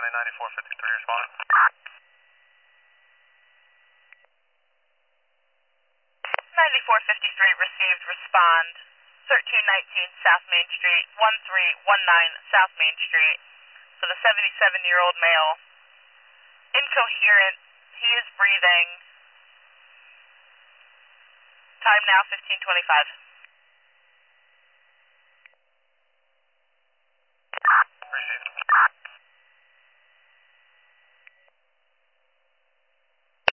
County 9453 respond. 9453 received, respond. 1319 South Main Street, 1319 South Main Street, for the 77-year-old male. Incoherent, he is breathing. Time now 15:25.